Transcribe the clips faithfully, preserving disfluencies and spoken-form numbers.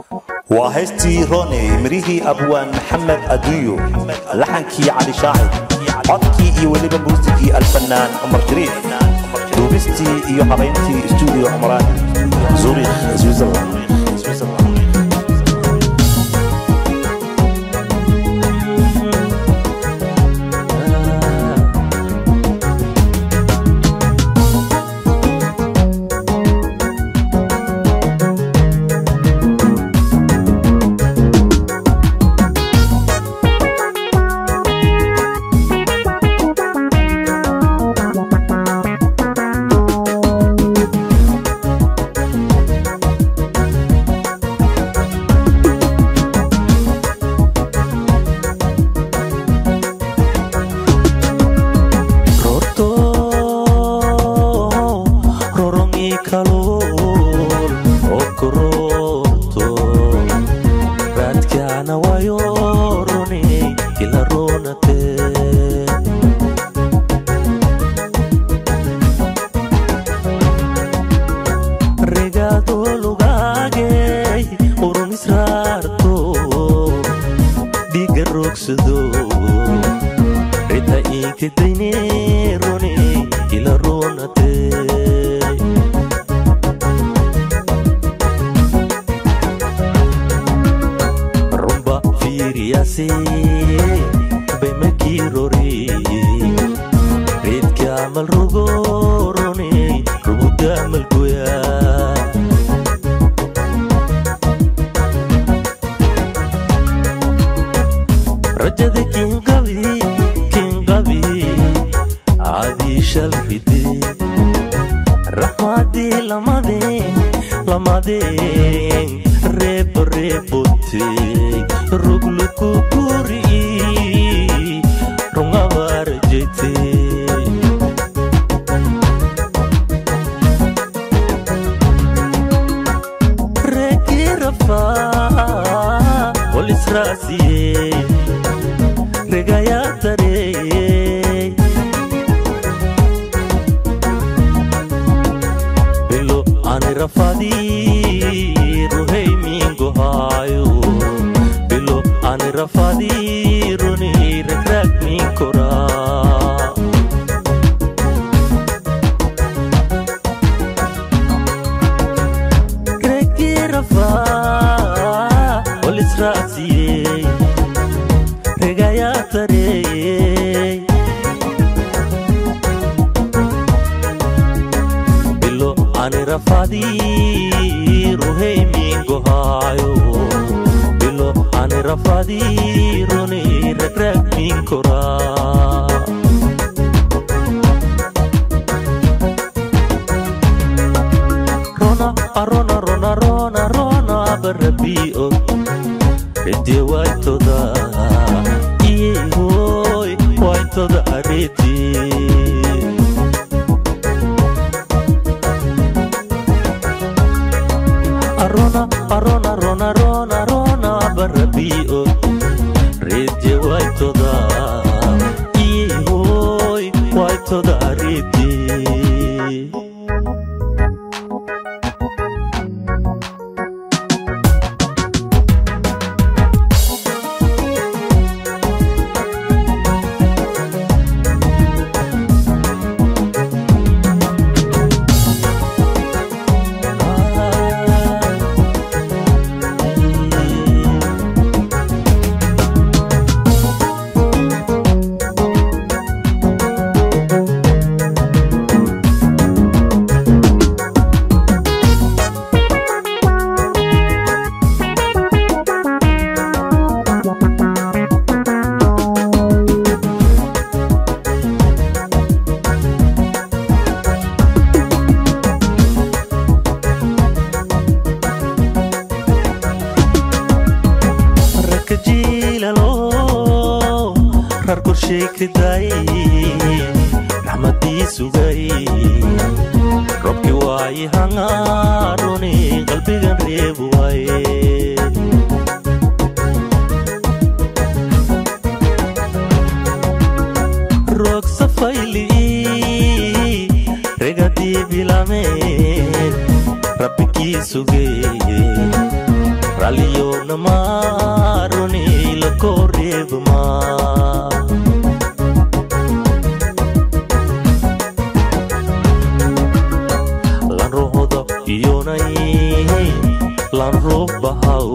وهستي روني مريهي أبوان محمد أدويو لحنكي علي شاهد عطكي إيو وليبا بوزيكي الفنان عمر شريف دوبستي إيو حبينتي استوديو عمران زوريخ سويسرلاند raliyo namaroni la korrebma lan rohodo iyonay lan robahaw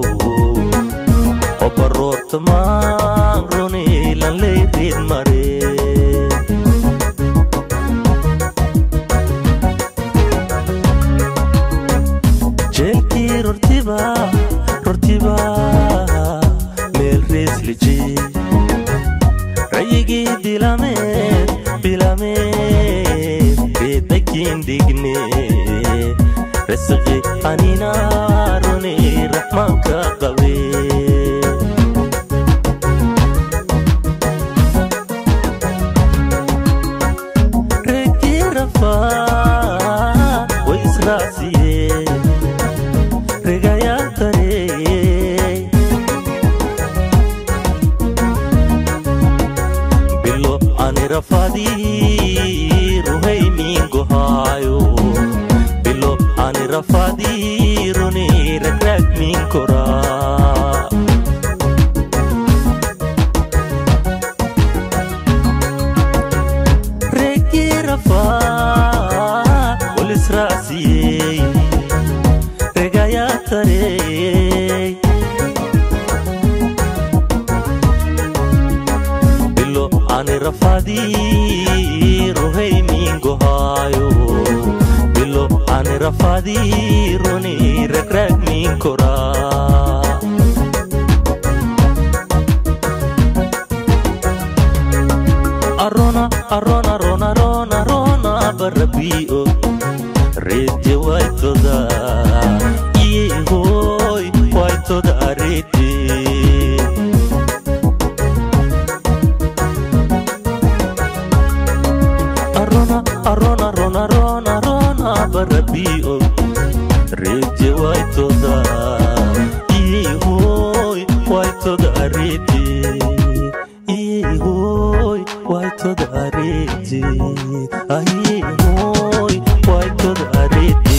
obarota maroni lan leerid mare jelki rortiba rortiba mel reslici rayigi bilame bilame bedakin digne resqi anina roni rahmanka qawe reki rafa wa israsiye regaya tare billo ani rafadi ruhay min gohayo billo ani rafadi runi rakrak min kora reki rafa wal israsiye regaya tare billo ani rafadi ruhay min gohayo billo ani rafadi runi rakrak min kora arona arona arona arona arona barabio reje waitoda iye hoy waitoda reje arona arona arona arona arona barabio reje waitoda iye hoy waitoda reje iye hoy waitoda reje aye hoy waitoda reje